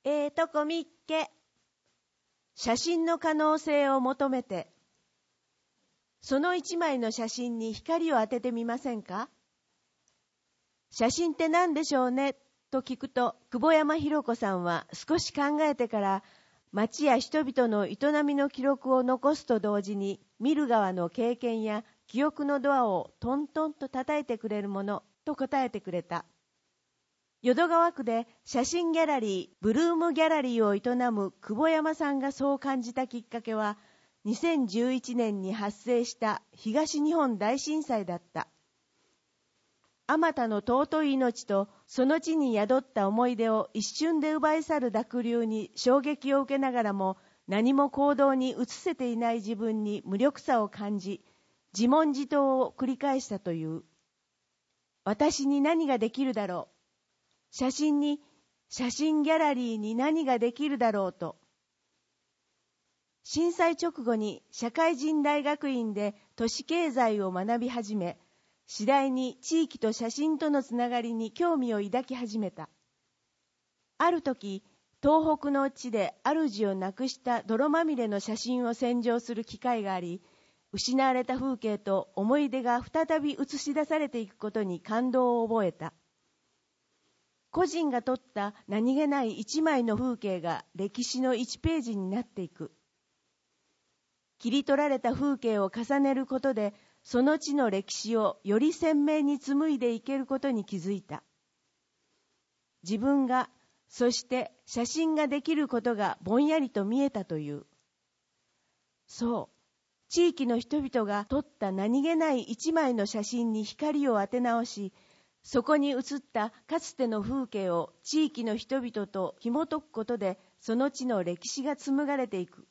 とこみっけ。写真の可能性を求めて。その一枚の写真に光を当ててみませんか？写真って何でしょうねと聞くと、久保山博子さんは少し考えてから街や人々の営みの記録を残すと同時に、見る側の経験や記憶のドアをトントンと叩いてくれるものと答えてくれた。淀川区で写真ギャラリー、ブルームギャラリーを営む久保山さんがそう感じたきっかけは、2011年に発生した東日本大震災だった。あまたの尊い命とその地に宿った思い出を一瞬で奪い去る濁流に衝撃を受けながらも、何も行動に移せていない自分に無力さを感じ、自問自答を繰り返したという。私に何ができるだろう。写真ギャラリーに何ができるだろうと。震災直後に社会人大学院で都市経済を学び始め、次第に地域と写真とのつながりに興味を抱き始めた。ある時、東北の地で主を亡くした泥まみれの写真を洗浄する機会があり、失われた風景と思い出が再び映し出されていくことに感動を覚えた。個人が撮った何気ない一枚の風景が歴史の1ページになっていく。切り取られた風景を重ねることで、その地の歴史をより鮮明に紡いでいけることに気づいた。自分が、そして写真ができることがぼんやりと見えたという。そう、地域の人々が撮った何気ない一枚の写真に光を当て直し、そこに写ったかつての風景を地域の人々と紐解くことで、その地の歴史が紡がれていく。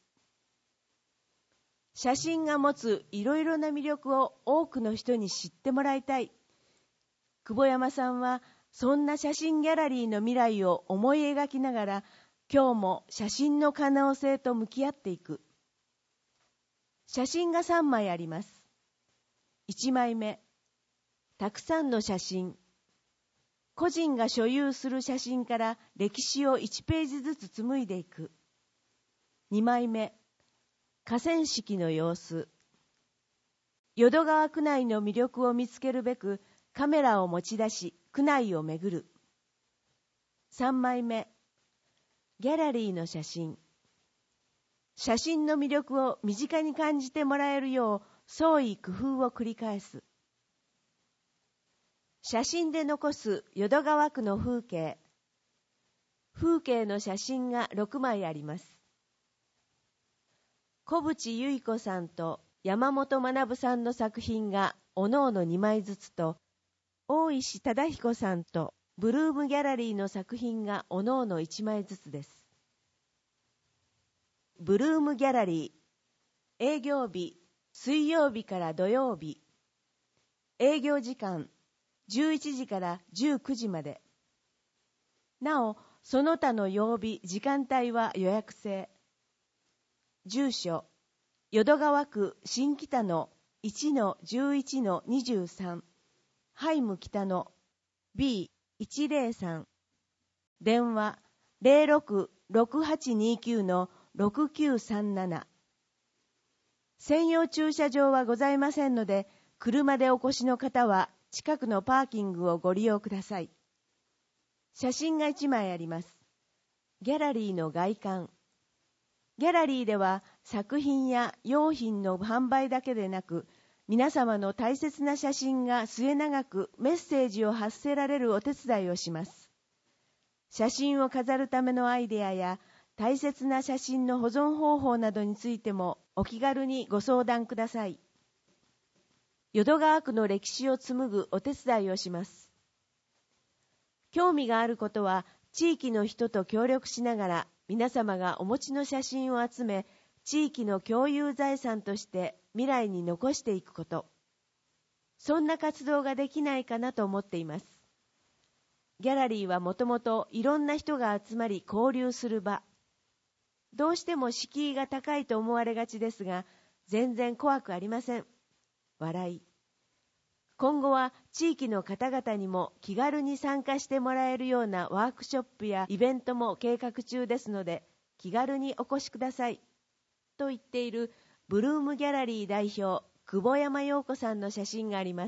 写真が持ついろいろな魅力を多くの人に知ってもらいたい。久保山さんはそんな写真ギャラリーの未来を思い描きながら、今日も写真の可能性と向き合っていく。写真が3枚あります。1枚目、たくさんの写真。個人が所有する写真から歴史を1ページずつ紡いでいく。2枚目、河川敷の様子。淀川区内の魅力を見つけるべくカメラを持ち出し区内を巡る。3枚目、ギャラリーの写真。写真の魅力を身近に感じてもらえるよう創意工夫を繰り返す。写真で残す淀川区の風景。風景の写真が6枚あります。小渕由衣子さんと山本学さんの作品がおのおの2枚ずつと、大石忠彦さんとブルームギャラリーの作品がおのおの1枚ずつです。ブルームギャラリー、営業日、水曜日から土曜日。営業時間、11時から19時まで。なお、その他の曜日、時間帯は予約制。住所、淀川区新北野 1-11-23、ハイム北野 B103、電話 06-6829-6937。専用駐車場はございませんので、車でお越しの方は近くのパーキングをご利用ください。写真が1枚あります。ギャラリーの外観。ギャラリーでは作品や用品の販売だけでなく、皆様の大切な写真が末永くメッセージを発せられるお手伝いをします。写真を飾るためのアイデアや大切な写真の保存方法などについてもお気軽にご相談ください。淀川区の歴史を紡ぐお手伝いをします。興味があることは地域の人と協力しながら、皆様がお持ちの写真を集め、地域の共有財産として未来に残していくこと。そんな活動ができないかなと思っています。ギャラリーはもともといろんな人が集まり交流する場。どうしても敷居が高いと思われがちですが、全然怖くありません。笑い。 今後は地域の方々にも気軽に参加してもらえるようなワークショップやイベントも計画中ですので、気軽にお越しください。と言っているブルームギャラリー代表、久保山陽子さんの写真があります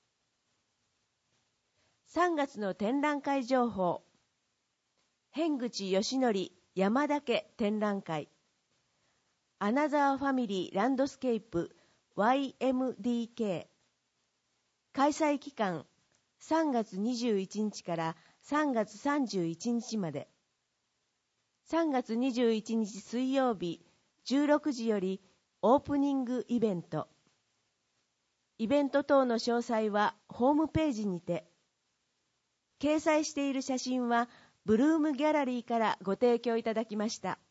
。3月の展覧会情報。辺口義則山田家展覧会。アナザーファミリーランドスケープ YMDK。開催期間3月21日から3月31日まで。3月21日水曜日16時よりオープニングイベント。イベント等の詳細はホームページにて。掲載している写真はブルームギャラリーからご提供いただきました。